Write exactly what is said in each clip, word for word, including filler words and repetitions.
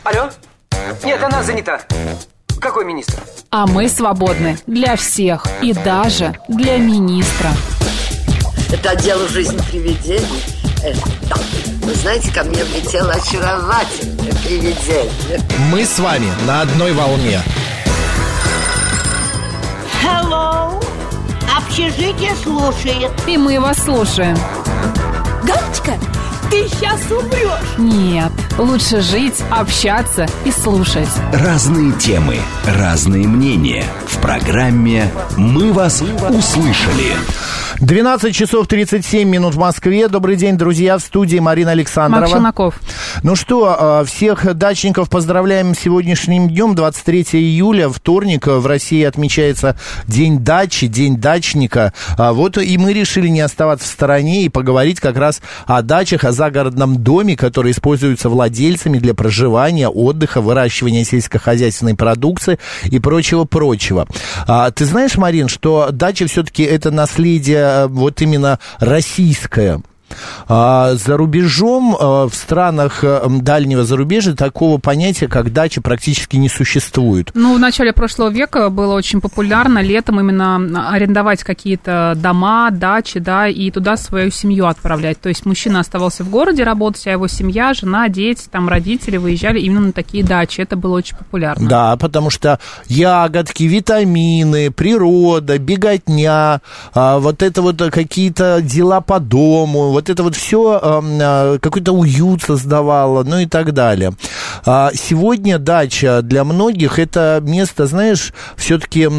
Алло? Нет, она занята. Какой министр? А мы свободны для всех и даже для министра. Это отдел «Жизнь привидений». Это, да. Вы знаете, ко мне влетело очаровательное привидение. Мы с вами на одной волне. Hello. Общежитие слушает. И мы вас слушаем. Галочка, ты сейчас умрешь. Нет, лучше жить, общаться и слушать. Разные темы, разные мнения. В программе «Мы вас услышали». двенадцать часов тридцать семь минут в Москве. Добрый день, друзья, в студии Марина Александрова. Марк Челноков. Ну что, всех дачников поздравляем с сегодняшним днем. двадцать третьего июля, вторник, в России отмечается День дачи, День дачника. Вот и мы решили не оставаться в стороне и поговорить как раз о дачах, о загородном доме, который используется владельцами для проживания, отдыха, выращивания сельскохозяйственной продукции и прочего-прочего. Ты знаешь, Марин, что дача все-таки это наследие вот именно российское. А за рубежом, в странах дальнего зарубежья, такого понятия, как дача, практически не существует. Ну, в начале прошлого века было очень популярно летом именно арендовать какие-то дома, дачи, да, и туда свою семью отправлять. То есть мужчина оставался в городе работать, а его семья, жена, дети, там, родители выезжали именно на такие дачи. Это было очень популярно. Да, потому что ягодки, витамины, природа, беготня, вот это вот какие-то дела по дому, вот это вот все э, какой-то уют создавало, ну и так далее. А сегодня дача для многих это место, знаешь, все-таки,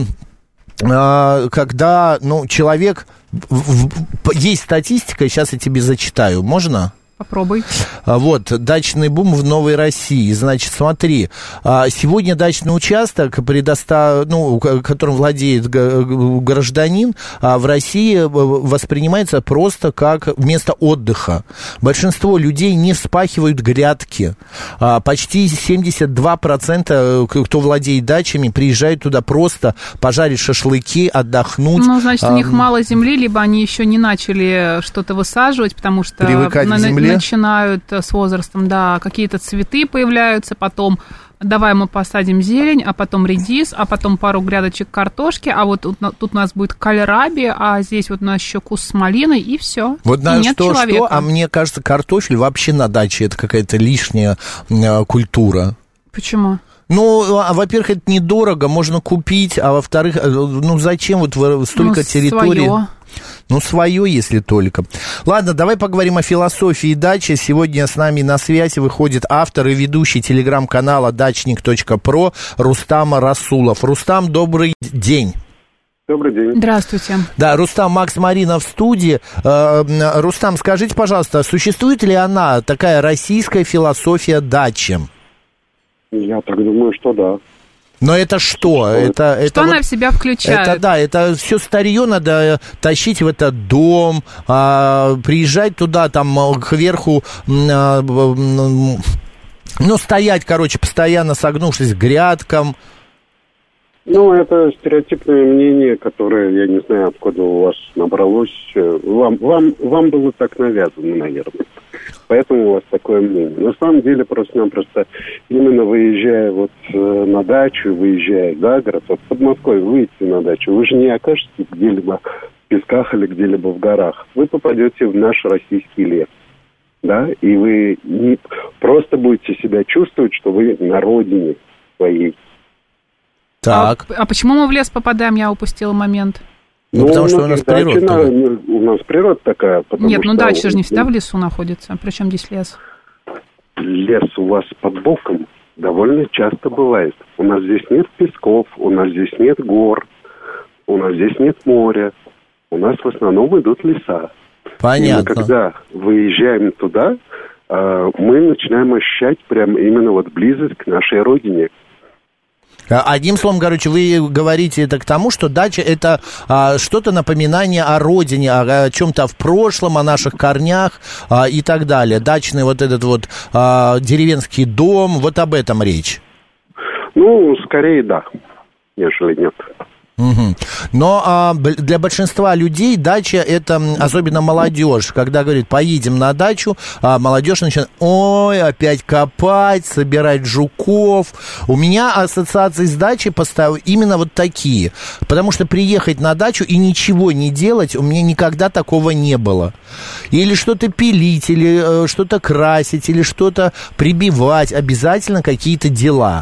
э, когда, ну, человек... В, в, есть статистика, сейчас я тебе зачитаю, можно? Попробуй. Вот, дачный бум в Новой России. Значит, смотри, сегодня дачный участок, предоста... ну, которым владеет гражданин, в России воспринимается просто как место отдыха. Большинство людей не вспахивают грядки. Почти семьдесят два процента, кто владеет дачами, приезжают туда просто пожарить шашлыки, отдохнуть. Ну, значит, у них мало земли, либо они еще не начали что-то высаживать, потому что... Привыкать к земле. Начинают с возрастом, да, какие-то цветы появляются, потом давай мы посадим зелень, а потом редис, а потом пару грядочек картошки, а вот тут, тут у нас будет кальраби, а здесь вот у нас еще куст с малиной, и все. Вот на что, что, а мне кажется, картофель вообще на даче это какая-то лишняя э, культура. Почему? Ну, а, во-первых, это недорого, можно купить, а во-вторых, ну, зачем вот столько ну, территорий? Своё. Ну, свое, если только. Ладно, давай поговорим о философии дачи. Сегодня с нами на связи выходит автор и ведущий телеграм-канала дачник точка про Рустам Расулов. Рустам, добрый день. Добрый день. Здравствуйте. Да, Рустам, Макс, Марина в студии. Рустам, скажите, пожалуйста, существует ли она, такая российская философия дачи? Я так думаю, что да. Но это что? Это, что это она вот, в себя включает? Это, да, это все старье надо тащить в этот дом, а, приезжать туда, там, кверху, а, ну, стоять, короче, постоянно согнувшись к грядкам. Ну, это стереотипное мнение, которое, я не знаю, откуда у вас набралось. Вам, вам, вам было так навязано, наверное. Поэтому у вас такое мнение. На самом деле, просто-напросто, именно выезжая вот э, на дачу, выезжая за город, вот в Подмосковье выйдете на дачу, вы же не окажетесь где-либо в песках или где-либо в горах. Вы попадете в наш российский лес, да, и вы не просто будете себя чувствовать, что вы на родине своей. Так. А, а почему мы в лес попадаем, я упустила момент? Ну, ну потому что у нас природа на, У нас природа такая. Нет, ну что, дача же не всегда в лесу находится. Причем здесь лес? Лес у вас под боком довольно часто бывает. У нас здесь нет песков, у нас здесь нет гор, у нас здесь нет моря. У нас в основном идут леса. Понятно. И когда выезжаем туда, мы начинаем ощущать прям именно вот близость к нашей родине. Одним словом, короче, вы говорите это к тому, что дача это а, что-то напоминание о родине, о, о чем-то в прошлом, о наших корнях а, и так далее. Дачный вот этот вот а, деревенский дом, вот об этом речь. Ну, скорее да, нежели нет. Угу. Но а, для большинства людей дача это, особенно молодежь, когда говорит, поедем на дачу, а молодежь начинает, ой, опять копать, собирать жуков. У меня ассоциации с дачей поставили именно вот такие, потому что приехать на дачу и ничего не делать у меня никогда такого не было. Или что-то пилить, или э, что-то красить, или что-то прибивать, обязательно какие-то дела.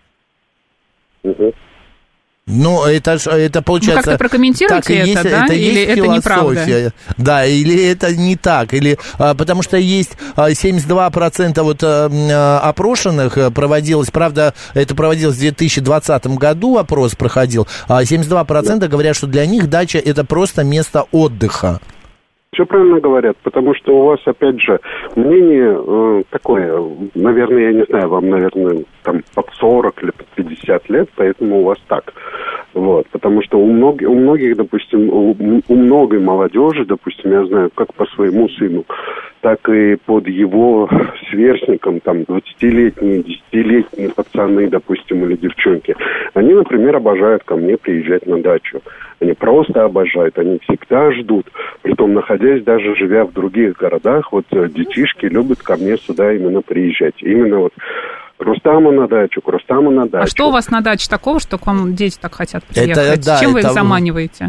Угу. Ну, это, это получается... Ну, как-то прокомментируйте так и это, есть, да? Это или есть это философия. неправда? Да, или это не так. Или, а, потому что есть а, семьдесят два процента вот, а, опрошенных проводилось, правда, это проводилось в две тысячи двадцатом году, опрос проходил, а семьдесят два процента говорят, что для них дача это просто место отдыха. Все правильно говорят, потому что у вас, опять же, мнение э, такое, наверное, я не знаю, вам, наверное, там под сорок или под пятьдесят лет, поэтому у вас так. Вот, потому что у многих, у многих, допустим, у, у многой молодежи, допустим, я знаю, как по своему сыну, так и под его сверстникам, там, двадцатилетние, десятилетние пацаны, допустим, или девчонки, они, например, обожают ко мне приезжать на дачу. Они просто обожают, они всегда ждут. Притом, находясь, даже живя в других городах, вот детишки любят ко мне сюда именно приезжать. Именно вот к Рустаму на дачу, к Рустаму на дачу. А что у вас на даче такого, что к вам дети так хотят приехать? Это, да, Чем вы это... их заманиваете?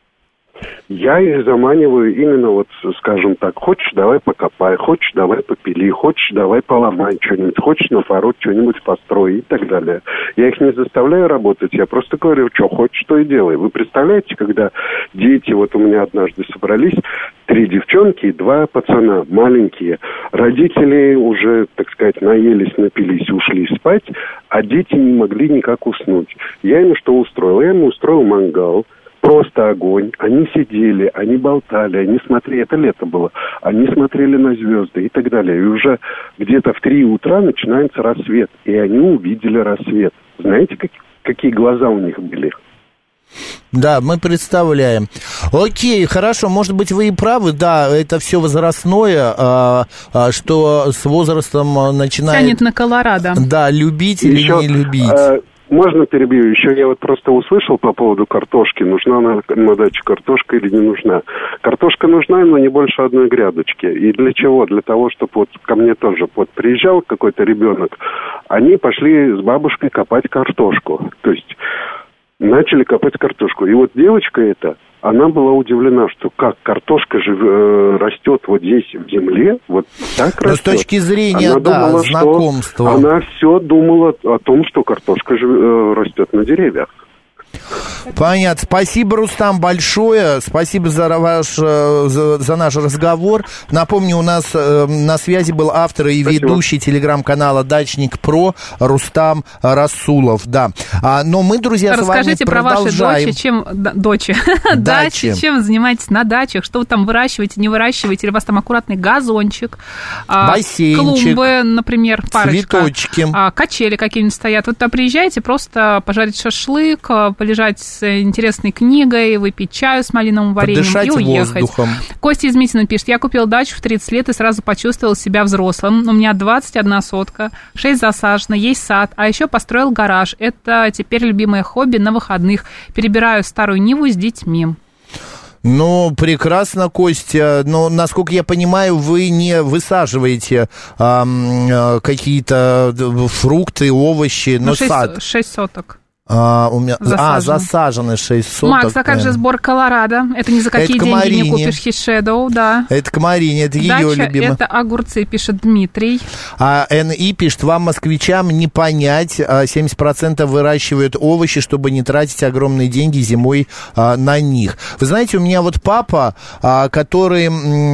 Я их заманиваю именно вот, скажем так, хочешь, давай покопай, хочешь, давай попили, хочешь, давай поломай что-нибудь, хочешь, наоборот, что-нибудь построй и так далее. Я их не заставляю работать, я просто говорю, что хочешь, то и делай. Вы представляете, когда дети, вот у меня однажды собрались, три девчонки и два пацана, маленькие, родители уже, так сказать, наелись, напились, ушли спать, а дети не могли никак уснуть. Я им что устроил? Я им устроил мангал. Просто огонь. Они сидели, они болтали, они смотрели, это лето было, они смотрели на звезды и так далее. И уже где-то в три утра начинается рассвет. И они увидели рассвет. Знаете, как, какие глаза у них были? Да, мы представляем. Окей, хорошо, может быть, вы и правы, да, это все возрастное, а, а, что с возрастом начинает... Тянет на Колорадо. Да, любить или Еще, не любить. А... Можно перебью? Еще я вот просто услышал по поводу картошки. Нужна на, на даче картошка или не нужна? Картошка нужна, но не больше одной грядочки. И для чего? Для того, чтобы вот ко мне тоже вот приезжал какой-то ребенок, они пошли с бабушкой копать картошку. То есть начали копать картошку. И вот девочка эта, она была удивлена, что как картошка же э, растет вот здесь в земле, вот так растет. Но с точки зрения, она да, думала, знакомства. Она все думала о том, что картошка же э, растет на деревьях. Понятно. Спасибо, Рустам, большое. Спасибо за, ваш, за, за наш разговор. Напомню, у нас э, на связи был автор и Спасибо. ведущий телеграм-канала «Дачник Про» Рустам Расулов. Да. А, но мы, друзья, Расскажите с вами продолжаем. про ваши дочи, чем... Дочи. Дачи. Дачи. Чем занимаетесь на дачах? Что вы там выращиваете, не выращиваете? Или у вас там аккуратный газончик? Бассейнчик. Клумбы, например, парочка. Цветочки. Качели какие-нибудь стоят. Вот туда приезжаете, просто пожарить шашлык, полежать с интересной книгой, выпить чаю с малиновым вареньем подышать и уехать. воздухом. Костя из Митина пишет: я купил дачу в тридцать лет и сразу почувствовал себя взрослым. У меня двадцать одна сотка, шесть засажено, есть сад, а еще построил гараж. Это теперь любимое хобби на выходных. Перебираю старую Ниву с детьми. Ну, прекрасно, Костя. Но, насколько я понимаю, вы не высаживаете а, какие-то фрукты, овощи, но ну, шесть, сад. шесть соток. А, у меня... засажено. а, засажены шесть соток. Макс, а как же сбор Колорадо? Это ни за какие это деньги Марине. не купишь Хишедоу, да. Это к Марине, это ее Дача любимая. это огурцы, пишет Дмитрий. А эн и пишет: вам, москвичам, не понять, семьдесят процентов выращивают овощи, чтобы не тратить огромные деньги зимой а, на них. Вы знаете, у меня вот папа, а, который,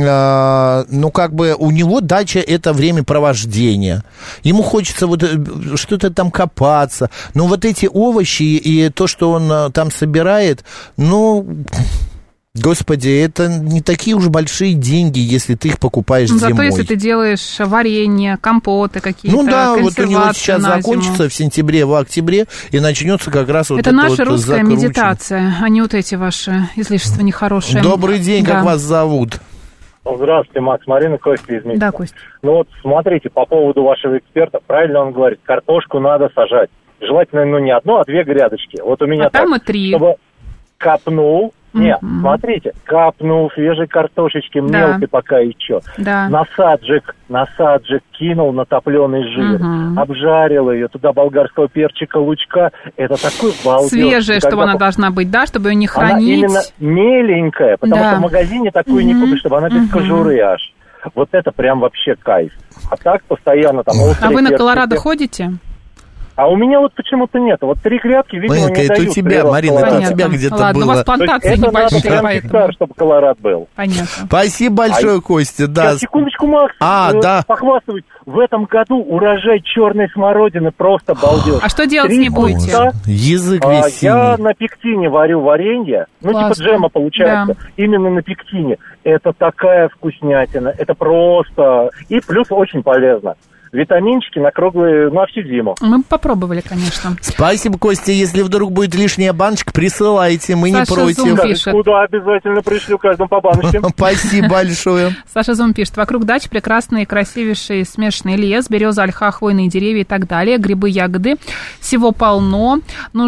а, ну, как бы, у него дача это времяпровождение. Ему хочется вот что-то там копаться. Но вот эти овощи и то, что он там собирает, ну... Господи, это не такие уж большие деньги, если ты их покупаешь ну, зимой. Зато если ты делаешь варенье, компоты какие-то, ну да, вот у него сейчас на закончится зиму. В сентябре, в октябре, и начнется как раз вот это, это наша вот русская закручивание. медитация, а не вот эти ваши излишества нехорошие. Добрый день, да. Как вас зовут? Здравствуйте, Макс, Марина, Костя из Минска. Да, Костя. Ну вот, смотрите, по поводу вашего эксперта, правильно он говорит, картошку надо сажать. Желательно, ну, не одну, а две грядочки. Вот у меня а так, там и три. Чтобы... копнул, нет, Мгм. смотрите, капнул свежей картошечки, Да. мелкой пока еще. Да. На саджик, на саджик кинул на топленый жир, Мгм. обжарил ее, туда болгарского перчика, лучка. Это такой балдеж. Свежая, чтобы Когда она по- должна быть, да, чтобы ее не Она хранить. именно меленькая, потому Да. что в магазине такую не Мгм. купишь, чтобы она без Мгм. кожуры аж. Вот это прям вообще кайф. А так постоянно там... А острые вы на перцы, Колорадо перцы. ходите? А у меня вот почему-то нет. Вот три грядки, видимо, Маринка, не это у дают тебя, прирост Марина, это у Колорадо. тебя где-то Ладно, у было. вас плантации То есть это небольшие, надо прям поэтому. гектар, чтобы Колорад был. Понятно. Спасибо большое, Костя, да. Сейчас, секундочку, Макс. А, э, да. Похвастаюсь. В этом году урожай черной смородины просто балдеж. А что делать с Три ней будете? куста. Язык А, весь я синий. на пектине варю варенье. Ну, Классно. типа джема получается. Именно на пектине. Это такая вкуснятина. Это просто... И плюс очень полезно. Витаминчики на круглые, на всю зиму. Мы бы попробовали, конечно. Спасибо, Костя. Если вдруг будет лишняя баночка, присылайте, мы не Саша против. Зум пишет. Куда обязательно пришлю каждому по баночке. Спасибо большое. Саша Зум пишет. Вокруг дач прекрасные, красивейшие смешанный лес, береза, ольха, хвойные деревья и так далее, грибы, ягоды. Всего полно. Ну,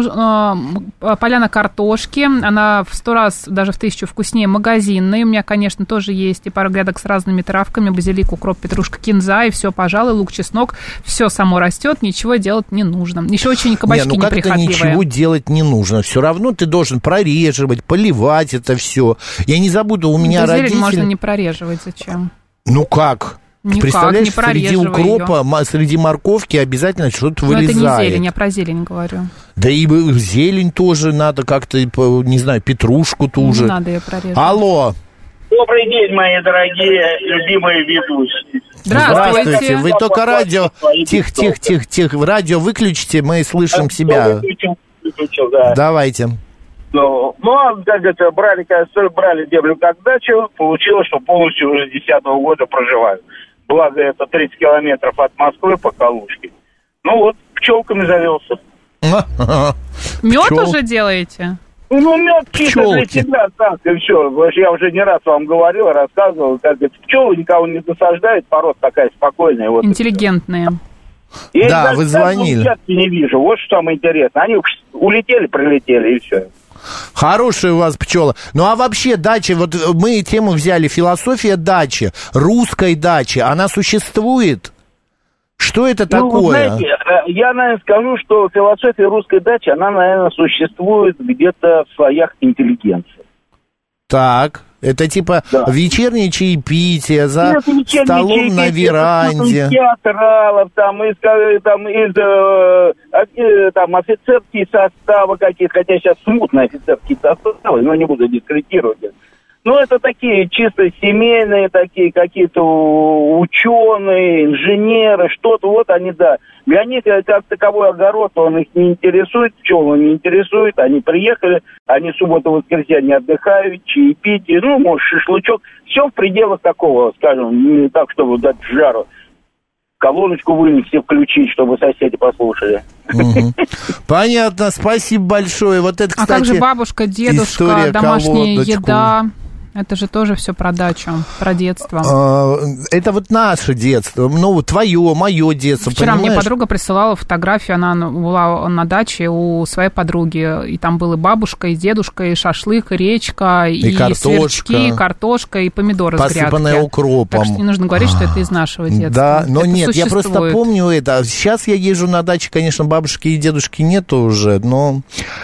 э, поляна картошки. Она в сто раз, даже в тысячу вкуснее магазинной. У меня, конечно, тоже есть и пара грядок с разными травками. Базилик, укроп, петрушка, кинза и все, пожалуй, лук, чеснок. Все само растет, ничего делать не нужно. Еще очень кабачки Не, ну как-то неприхотливые. ничего делать не нужно. Все равно ты должен прореживать, поливать это все. Я не забуду, у меня Да зелень родители... можно не прореживать, зачем? Ну как? Никак, Представляешь, не среди прореживай укропа, ма- среди морковки обязательно что-то Но это вылезает. не зелень, я про зелень говорю. Да и бы- зелень тоже надо как-то, по- не знаю, петрушку ту же. Не надо ее прореживать. Алло. Добрый день, мои дорогие, любимые ведущие. Здравствуйте. Вы только радио... Тихо, тихо, тихо, тихо. Радио выключите, мы слышим себя. Выключил, выключил, да. Давайте. Ну, ну, а, как это, брали, кажется, брали землю как дачу, получилось, что полностью уже с десятого года проживаю. Благо, это тридцать километров от Москвы по Калужке. Ну вот, пчелками завелся. Мед Пчел. уже делаете? Ну, мед чисто для Пчелки. себя, так, и все. Я уже не раз вам говорил, рассказывал, как это, пчелы никого не досаждают, порода такая спокойная. Вот, Интеллигентные. и их Да, даже вы так звонили. в участке не вижу, вот что самое интересное. Они улетели, прилетели, и все. Хорошие у вас пчелы. Ну а вообще дача, вот мы тему взяли, философия дачи, русской дачи, она существует? Что это Ну, вы такое? знаете, э, я, наверное, скажу, что философия русской дачи, она, наверное, существует где-то в слоях интеллигенции. Так, это типа Да. вечернее чаепитие за Ну, это вечерние столом чаепития, на это веранде. там театралов, там, из, э, там, из э, э, там, офицерские составы какие-то, хотя сейчас смутные офицерские составы, но не буду дискредитировать. Ну, это такие чисто семейные, такие какие-то ученые, инженеры, что-то, вот они, да. Для них э, как таковой огород, он их не интересует, пчелы не интересует, они приехали, они субботу-воскресенье отдыхают, чаепитие, ну, может, шашлычок, все в пределах такого, скажем, не так, чтобы дать жару. Колоночку вынести, включить, чтобы соседи послушали. Мгм. Понятно, спасибо большое. Вот это, А кстати, как же бабушка, дедушка, история домашняя колодочку. еда? Это же тоже все про дачу, про детство. А, это вот наше детство, ну, твое, мое детство, Вчера мне понимаешь? подруга присылала фотографию, она была на даче у своей подруги, и там был и бабушка, и дедушка, и шашлык, и речка, и, И картошка. сверчки, и картошка, и помидоры с Посыпанная грядки. укропом. Так что не нужно говорить, что это из нашего детства. Да, но Это нет, я просто существует. помню это. Сейчас я езжу на даче, конечно, бабушки и дедушки нету уже, но...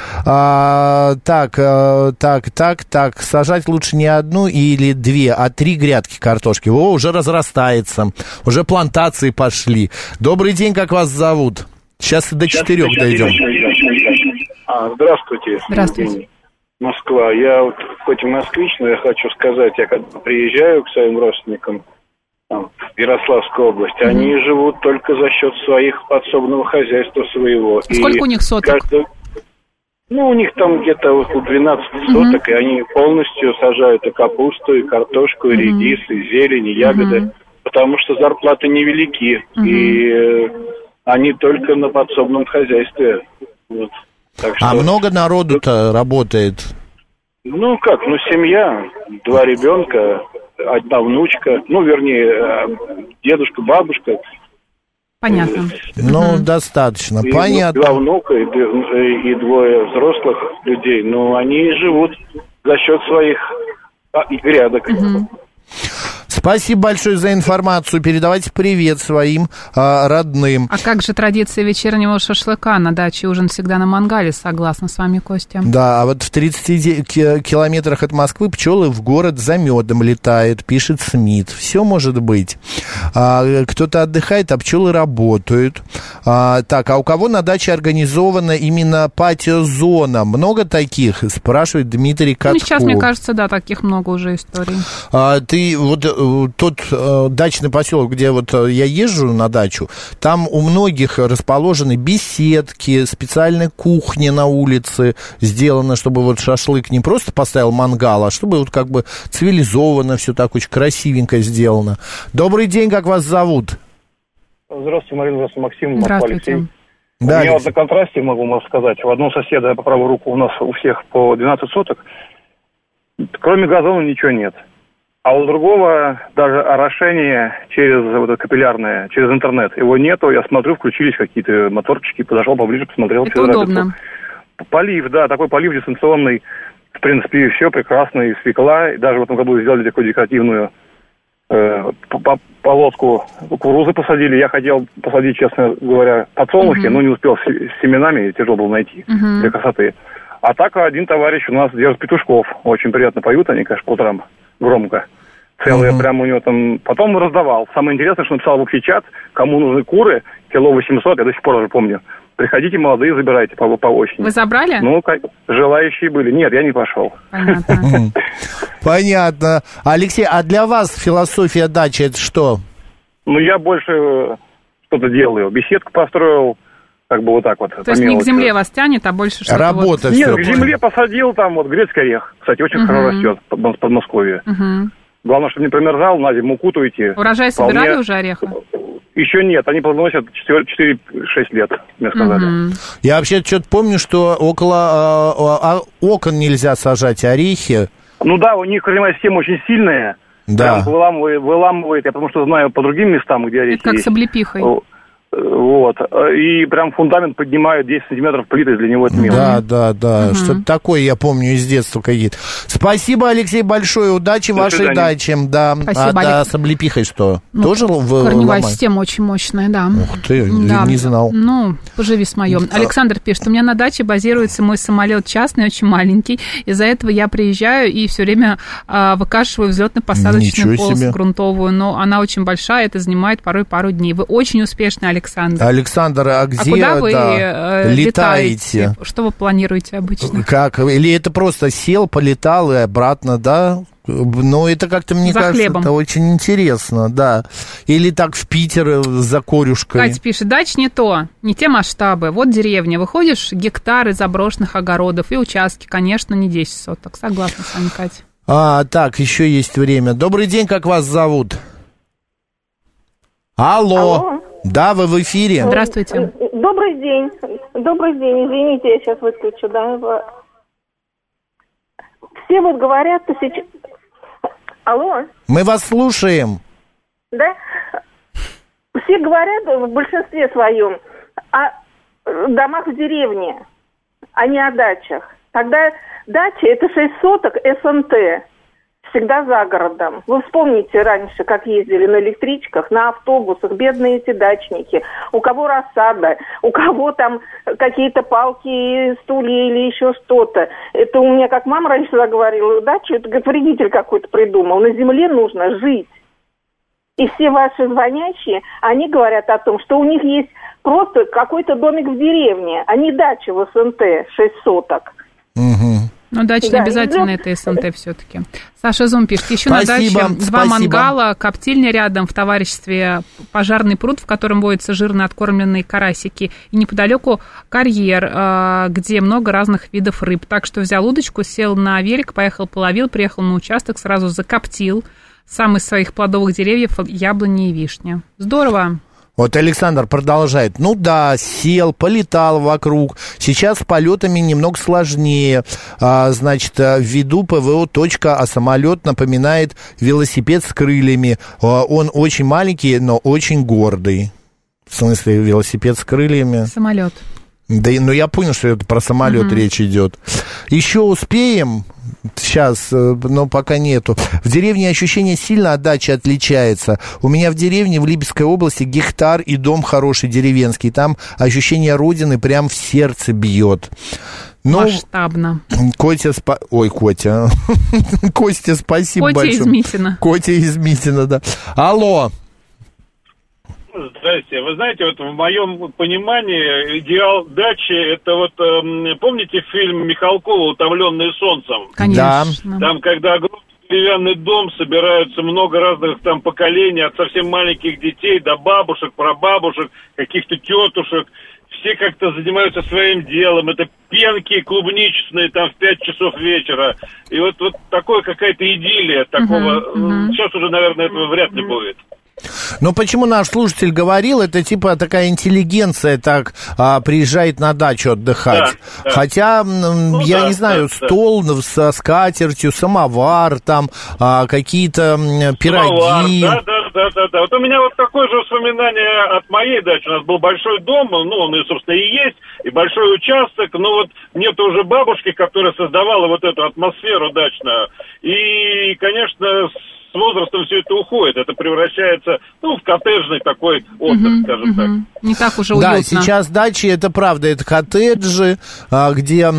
а, так, а, так, так, так, сажать лучше не одну или две, а три грядки картошки. О, уже разрастается, уже плантации пошли. Добрый день, как вас зовут? Сейчас до четырех дойдем. А, здравствуйте. Здравствуйте. Евгений. Москва. Я вот хоть и москвич, но я хочу сказать, я когда приезжаю к своим родственникам там, в Ярославскую область, mm-hmm. они живут только за счет своих подсобного хозяйства своего. Сколько И у них соток? каждый- Ну, у них там где-то около двенадцать соток, и они полностью сажают и капусту, и картошку, и редис, и зелень, и ягоды, потому что зарплаты невелики, и э, они только на подсобном хозяйстве. Вот. Так А что- много народу-то работает? Ну как, ну семья, два ребенка, одна внучка, ну вернее, э, дедушка, бабушка, Понятно. Ну, Мгм. достаточно. И Понятно. Два внука и, д- и двое взрослых людей, но они живут за счет своих а, и грядок. Спасибо большое за информацию. Передавайте привет своим а, родным. А как же традиция вечернего шашлыка на даче? Ужин всегда на мангале, согласна с вами, Костя. Да, а вот в тридцати ки- километрах от Москвы пчелы в город за медом летают, пишет Смит. Все может быть. А, кто-то отдыхает, а пчелы работают. А, так, а у кого на даче организована именно патио-зона? Много таких? Спрашивает Дмитрий Катков. Ну, сейчас, мне кажется, да, таких много уже историй. А, ты вот э, тот э, дачный поселок, где вот э, я езжу на дачу, там у многих расположены беседки, специальная кухня на улице сделана, чтобы вот шашлык не просто поставил мангал, а чтобы вот как бы цивилизованно все так очень красивенько сделано. Добрый день, как вас зовут? Здравствуйте, Марина, здравствуйте, Максим, Москва, Здравствуйте. Алексей. Да, у меня вот Алексей. на контрасте могу вам сказать. У одного соседа по правую руку у нас у всех по двенадцать соток. Кроме газона ничего нет. А у другого даже орошение через вот это капиллярное, через интернет. Его нету, я смотрю, включились какие-то моторчики, подошел поближе, посмотрел. Это удобно. Полив, да, такой полив дистанционный. В принципе, все прекрасно, и свекла. И даже в этом году сделали такую декоративную э, полоску кукурузы посадили. Я хотел посадить, честно говоря, подсолнухи, Мгм. но не успел с, с семенами, тяжело было найти Мгм. для красоты. А так один товарищ у нас держит петушков. Очень приятно поют они, конечно, по утрам громко. Целые Мгм. прям у него там... Потом раздавал. Самое интересное, что написал в общий чат, кому нужны куры, кило восемьсот, я до сих пор уже помню. Приходите, молодые, забирайте по, по очереди. Вы забрали? Ну, как, желающие были. Нет, я не пошел. Понятно. Мгм. Понятно. Алексей, а для вас философия дачи это что? Ну, я больше э, что-то делаю. Беседку построил, как бы вот так вот. То есть не к земле вас тянет, а больше что-то Работа вот... Нет, всё. к земле посадил там вот грецкий орех. Кстати, очень Мгм. хорошо растет под, под Подмосковье. Мгм. Главное, чтобы не промерзал, на зиму укутывайте. Урожай Вполне- собирали уже ореха? Еще нет, они плодоносят четыре-шесть лет, мне сказали. Мгм. Я вообще что-то помню, что около а, а, окон нельзя сажать орехи. Ну да, у них корневая система очень сильная. Да. Прям выламывает, выламывает, я потому что знаю по другим местам, где орехи Это как есть. с облепихой. О, Вот. И прям фундамент поднимают десять сантиметров плиты, для него это мило. Да, да, да. Мгм. Что-то такое я помню из детства какие-то. Спасибо, Алексей, большое. Удачи До вашей свидания. даче. Да. Спасибо, а да, Алекс. с облепихой что? Ну, Тоже в корневая ломать? система очень мощная, да. Ух ты, Да. не знал. Ну, поживи с моем. Александр пишет, у меня на даче базируется мой самолет частный, очень маленький. Из-за этого я приезжаю и все время а, выкашиваю взлетно-посадочную Ничего полосу себе. грунтовую. Но она очень большая, это занимает порой пару дней. Вы очень успешный, Александр. Александр, а где а куда вы да, э, летаете? летаете? Что вы планируете обычно? Как? Или это просто сел, полетал и обратно, да? Ну, это как-то, мне За кажется, хлебом. это очень интересно, да. Или так в Питер э, за корюшкой. Катя пишет, дач не то, не те масштабы. Вот деревня, выходишь, гектары заброшенных огородов и участки, конечно, не десять соток. Согласна с вами, Катя. А, так, еще есть время. Добрый день, как вас зовут? Алло. Алло. Да, вы в эфире. Здравствуйте. Добрый день. Добрый день. Извините, я сейчас выключу, да. Все вот говорят, что сейчас... Алло, Мы вас слушаем. да? Все говорят в большинстве своем о домах в деревне, а не о дачах. Тогда дача – это шесть соток СНТ. Всегда за городом. Вы вспомните раньше, как ездили на электричках, на автобусах, бедные эти дачники. У кого рассада, у кого там какие-то палки, стулья или еще что-то. Это у меня, как мама раньше заговорила, дачу, это, говорит, вредитель какой-то придумал. На земле нужно жить. И все ваши звонящие, они говорят о том, что у них есть просто какой-то домик в деревне, а не дача в СНТ шесть соток. Угу. Ну, дача не Да, обязательно, ну, это СНТ все-таки. Саша Зум пишет, еще Спасибо, на даче два спасибо. мангала, коптильня рядом, в товариществе пожарный пруд, в котором водятся жирно откормленные карасики, и неподалеку карьер, э, где много разных видов рыб. Так что взял удочку, сел на велик, поехал, половил, приехал на участок, сразу закоптил сам из своих плодовых деревьев яблони и вишня. Здорово. Вот Александр продолжает. Ну да, сел, полетал вокруг. Сейчас с полетами немного сложнее. А, значит, ввиду ПВО точка, а самолет напоминает велосипед с крыльями. А, он очень маленький, но очень гордый. В смысле, велосипед с крыльями? Самолет. Да, ну я понял, что это про самолет mm-hmm. речь идет. Еще успеем? Сейчас, но пока нету. В деревне ощущение сильно от дачи отличается. У меня в деревне в Липецкой области гектар и дом хороший деревенский. Там ощущение родины прям в сердце бьет. Но... Масштабно. Котя, спа... ой, Котя. Костя, спасибо Котя большое. Котя из Митина. Котя из Митина, да. Алло. Здрасте. Вы знаете, вот в моем понимании идеал дачи, это вот, э, помните фильм Михалкова «Утомленные солнцем»? Конечно. Там, когда огромный деревянный дом, собираются много разных там поколений, от совсем маленьких детей до бабушек, прабабушек, каких-то тетушек. Все как-то занимаются своим делом. Это пенки клубничные там в пять часов вечера. И вот, вот такое какая-то идиллия такого. Uh-huh, uh-huh. Сейчас уже, наверное, этого вряд ли будет. Ну, почему наш слушатель говорил, это типа такая интеллигенция так а, приезжает на дачу отдыхать. Да, да. Хотя, ну, я да, не знаю, да, стол да. со скатертью, самовар, там а, какие-то пироги. Самовар, да, да, да, да, да. Вот у меня вот такое же воспоминание от моей дачи. У нас был большой дом, ну, он, и, собственно, и есть, и большой участок. Но вот нет уже бабушки, которая создавала вот эту атмосферу дачную. И, конечно, с возрастом все это уходит, это превращается, ну, в коттеджный такой отдых, uh-huh, скажем uh-huh. так. Не так уже уютно. Да, сейчас дачи, это правда, это коттеджи, где...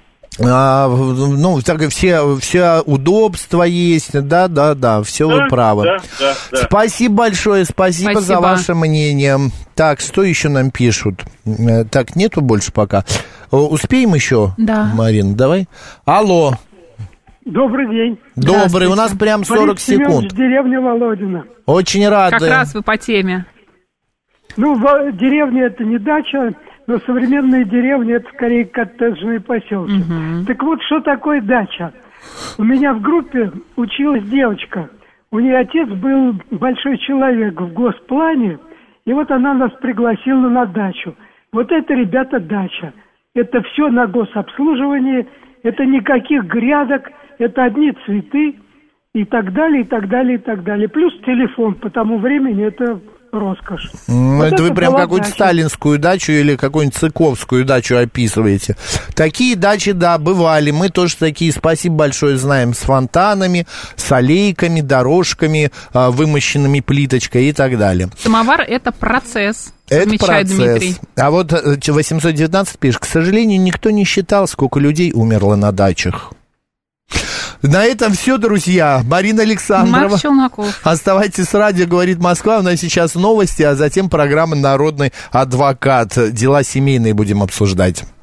А, ну, так все, все удобства есть, да, да, да, все да, вы правы. Да, да, да. Спасибо большое, спасибо, спасибо за ваше мнение. Так, что еще нам пишут? Так, нету больше пока. Успеем еще, да. Марина, давай. Алло. Добрый день. Добрый, у нас прям сорок Борис секунд. Семенович, деревня Володина. Очень рады. Как раз вы по теме. Ну, деревня это не дача, но современные деревни это скорее коттеджные поселки. Угу. Так вот, что такое дача? У меня в группе училась девочка. У нее отец был большой человек в госплане, и вот она нас пригласила на дачу. Вот это, ребята, дача. Это все на гособслуживании, это никаких грядок, это одни цветы и так далее, и так далее, и так далее. Плюс телефон, по тому времени это роскошь. Mm, вот это, это вы прям какую-то дача. сталинскую дачу или какую-нибудь цыковскую дачу описываете. Такие дачи, да, бывали. Мы тоже такие, спасибо большое, знаем, с фонтанами, с аллейками, дорожками, вымощенными плиточкой и так далее. Самовар – это процесс. Это процесс. Дмитрий. А вот восемьсот девятнадцать пишет, к сожалению, никто не считал, сколько людей умерло на дачах. На этом все, друзья. Марина Александрова. Марк Челноков. Оставайтесь с радио «Говорит Москва». У нас сейчас новости, а затем программа «Народный адвокат». Дела семейные будем обсуждать.